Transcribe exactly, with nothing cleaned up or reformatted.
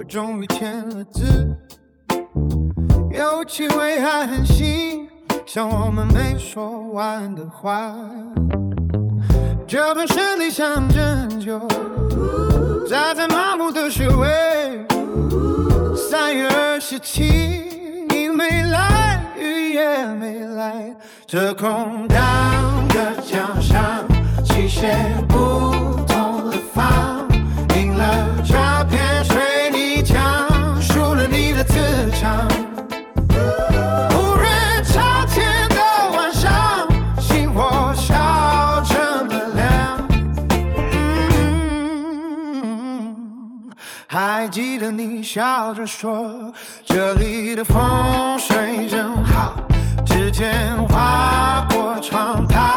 终于填了字，有机会还很新，像我们没说完的话。这本身体像针灸，扎在麻木的穴位。三月二十七，你没来，雨也没来，这空荡的奖项，旗写不同的方，赢了诈骗水泥墙，输了你的磁场。无人朝天的晚上，星火烧这么亮。嗯，还记得你笑着说，这里的风水真好，指尖划过窗台。